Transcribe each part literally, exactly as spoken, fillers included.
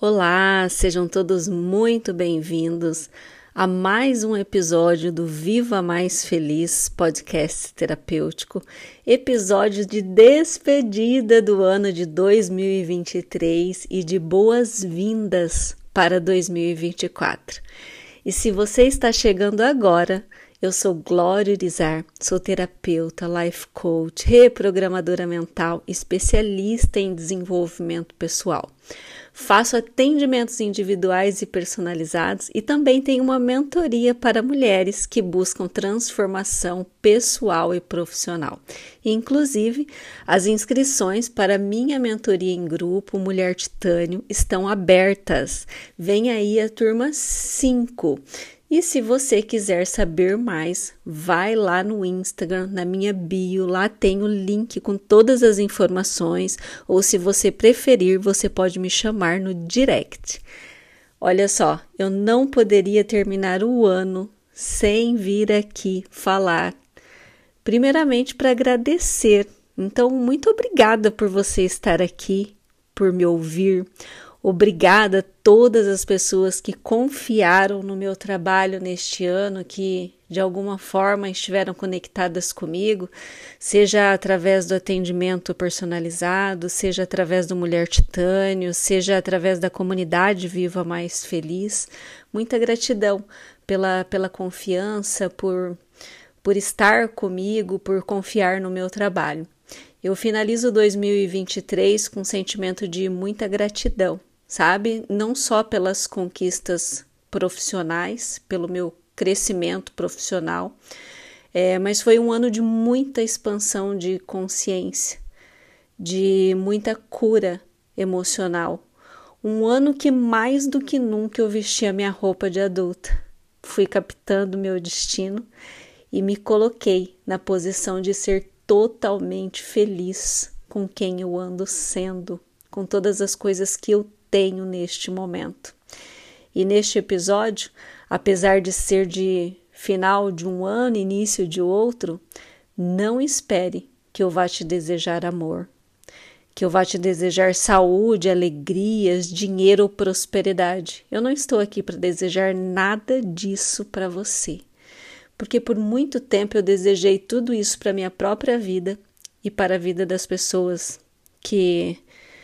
Olá, sejam todos muito bem-vindos a mais um episódio do Viva Mais Feliz podcast terapêutico, episódio de despedida do ano de dois mil e vinte e três e de boas-vindas para dois mil e vinte e quatro. E se você está chegando agora, eu sou Glória Urizar, sou terapeuta, life coach, reprogramadora mental, especialista em desenvolvimento pessoal. Faço atendimentos individuais e personalizados e também tenho uma mentoria para mulheres que buscam transformação pessoal e profissional. Inclusive, as inscrições para minha mentoria em grupo Mulher Titânio estão abertas. Vem aí a turma cinco. E se você quiser saber mais, vai lá no Instagram, na minha bio, lá tem o link com todas as informações, ou se você preferir, você pode me chamar no direct. Olha só, eu não poderia terminar o ano sem vir aqui falar, primeiramente para agradecer. Então, muito obrigada por você estar aqui, por me ouvir. Obrigada a todas as pessoas que confiaram no meu trabalho neste ano, que de alguma forma estiveram conectadas comigo, seja através do atendimento personalizado, seja através do Mulher Titânio, seja através da comunidade Viva Mais Feliz. Muita gratidão pela, pela confiança, por, por estar comigo, por confiar no meu trabalho. Eu finalizo dois mil e vinte e três com um sentimento de muita gratidão. Sabe? Não só pelas conquistas profissionais, pelo meu crescimento profissional, é, mas foi um ano de muita expansão de consciência, de muita cura emocional. Um ano que mais do que nunca eu vesti a minha roupa de adulta. Fui captando meu destino e me coloquei na posição de ser totalmente feliz com quem eu ando sendo, com todas as coisas que eu tenho neste momento. E neste episódio, apesar de ser de final de um ano, início de outro, não espere que eu vá te desejar amor, que eu vá te desejar saúde, alegrias, dinheiro ou prosperidade. Eu não estou aqui para desejar nada disso para você, porque por muito tempo eu desejei tudo isso para minha própria vida e para a vida das pessoas que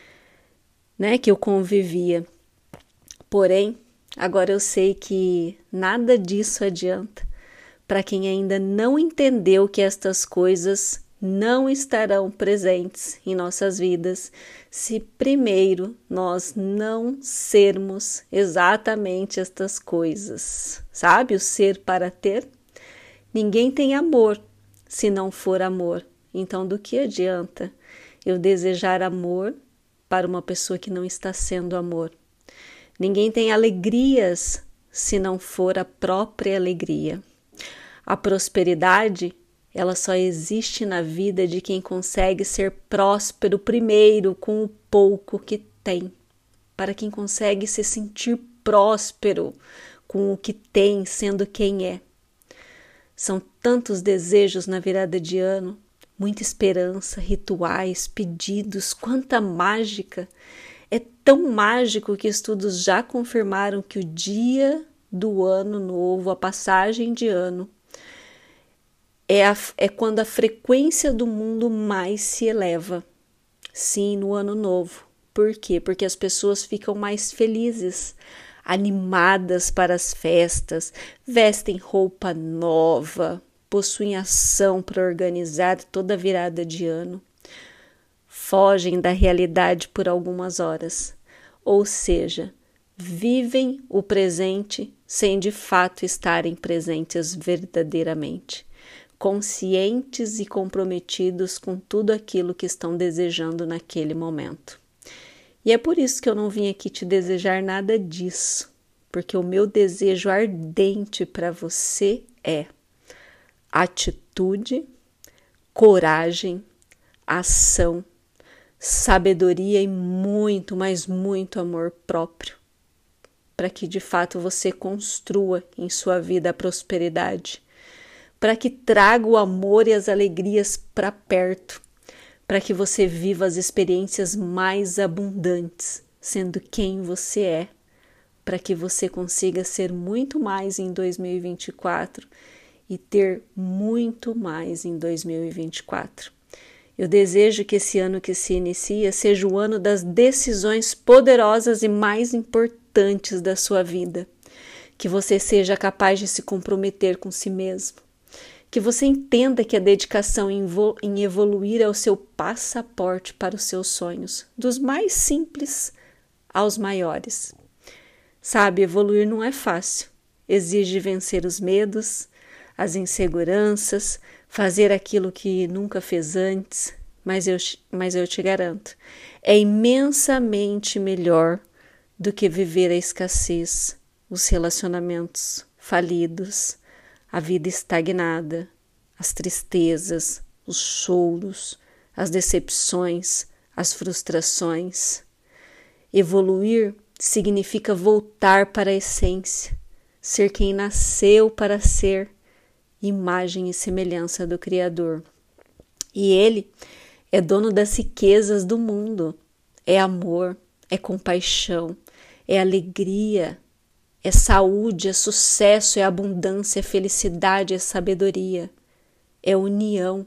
Né, que eu convivia. Porém, agora eu sei que nada disso adianta para quem ainda não entendeu que estas coisas não estarão presentes em nossas vidas se primeiro nós não sermos exatamente estas coisas. Sabe, o ser para ter? Ninguém tem amor se não for amor. Então, do que adianta eu desejar amor para uma pessoa que não está sendo amor? Ninguém tem alegrias se não for a própria alegria. A prosperidade, ela só existe na vida de quem consegue ser próspero primeiro com o pouco que tem. Para quem consegue se sentir próspero com o que tem, sendo quem é. São tantos desejos na virada de ano, muita esperança, rituais, pedidos, quanta mágica. É tão mágico que estudos já confirmaram que o dia do ano novo, a passagem de ano, é, a, é quando a frequência do mundo mais se eleva. Sim, no ano novo. Por quê? Porque as pessoas ficam mais felizes, animadas para as festas, vestem roupa nova, possuem ação para organizar toda a virada de ano, fogem da realidade por algumas horas, ou seja, vivem o presente sem de fato estarem presentes verdadeiramente, conscientes e comprometidos com tudo aquilo que estão desejando naquele momento. E é por isso que eu não vim aqui te desejar nada disso, porque o meu desejo ardente para você é atitude, coragem, ação, sabedoria e muito, mas muito amor próprio, para que de fato você construa em sua vida a prosperidade, para que traga o amor e as alegrias para perto, para que você viva as experiências mais abundantes, sendo quem você é, para que você consiga ser muito mais em dois mil e vinte e quatro e ter muito mais em dois mil e vinte e quatro. Eu desejo que esse ano que se inicia seja o ano das decisões poderosas e mais importantes da sua vida. Que você seja capaz de se comprometer com si mesmo. Que você entenda que a dedicação em evoluir é o seu passaporte para os seus sonhos, dos mais simples aos maiores. Sabe, evoluir não é fácil. Exige vencer os medos, as inseguranças, fazer aquilo que nunca fez antes, mas eu, mas eu te garanto, é imensamente melhor do que viver a escassez, os relacionamentos falidos, a vida estagnada, as tristezas, os choros, as decepções, as frustrações. Evoluir significa voltar para a essência, ser quem nasceu para ser, imagem e semelhança do Criador. E Ele é dono das riquezas do mundo, é amor, é compaixão, é alegria, é saúde, é sucesso, é abundância, é felicidade, é sabedoria, é união.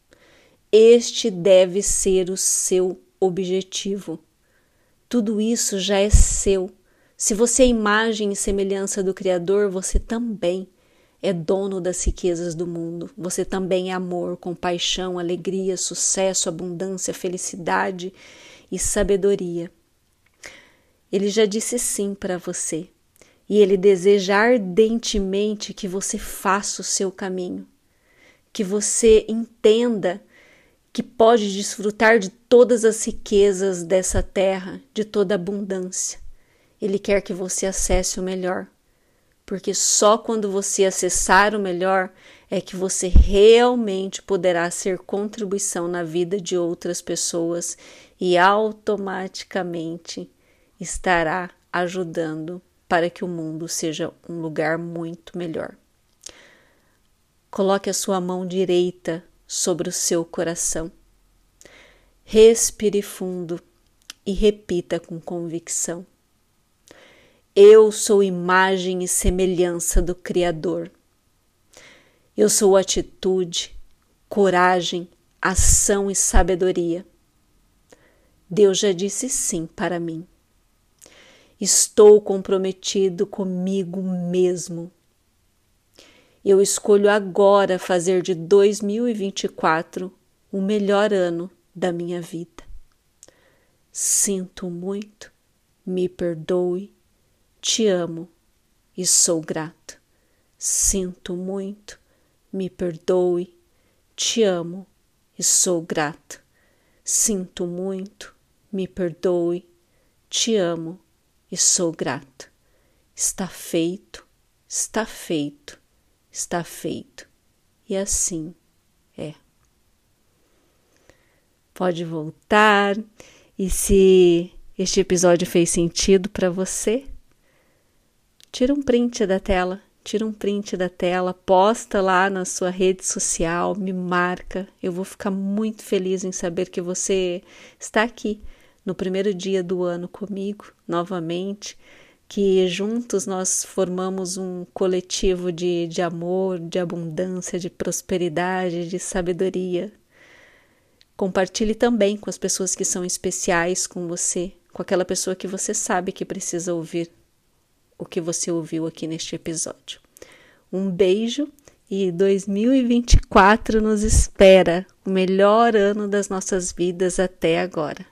Este deve ser o seu objetivo. Tudo isso já é seu. Se você é imagem e semelhança do Criador, você também é dono das riquezas do mundo. Você também é amor, compaixão, alegria, sucesso, abundância, felicidade e sabedoria. Ele já disse sim para você. E Ele deseja ardentemente que você faça o seu caminho. Que você entenda que pode desfrutar de todas as riquezas dessa terra, de toda a abundância. Ele quer que você acesse o melhor. Porque só quando você acessar o melhor é que você realmente poderá ser contribuição na vida de outras pessoas e automaticamente estará ajudando para que o mundo seja um lugar muito melhor. Coloque a sua mão direita sobre o seu coração. Respire fundo e repita com convicção. Eu sou imagem e semelhança do Criador. Eu sou atitude, coragem, ação e sabedoria. Deus já disse sim para mim. Estou comprometido comigo mesmo. Eu escolho agora fazer de dois mil e vinte e quatro o melhor ano da minha vida. Sinto muito, me perdoe. Te amo e sou grato. Sinto muito, me perdoe. Te amo e sou grato. Sinto muito, me perdoe. Te amo e sou grato. Está feito, está feito, está feito. E assim é. Pode voltar. E se este episódio fez sentido para você, tira um print da tela, tira um print da tela, posta lá na sua rede social, me marca. Eu vou ficar muito feliz em saber que você está aqui no primeiro dia do ano comigo, novamente, que juntos nós formamos um coletivo de, de amor, de abundância, de prosperidade, de sabedoria. Compartilhe também com as pessoas que são especiais com você, com aquela pessoa que você sabe que precisa ouvir o que você ouviu aqui neste episódio. Um beijo e dois mil e vinte e quatro nos espera, o melhor ano das nossas vidas até agora.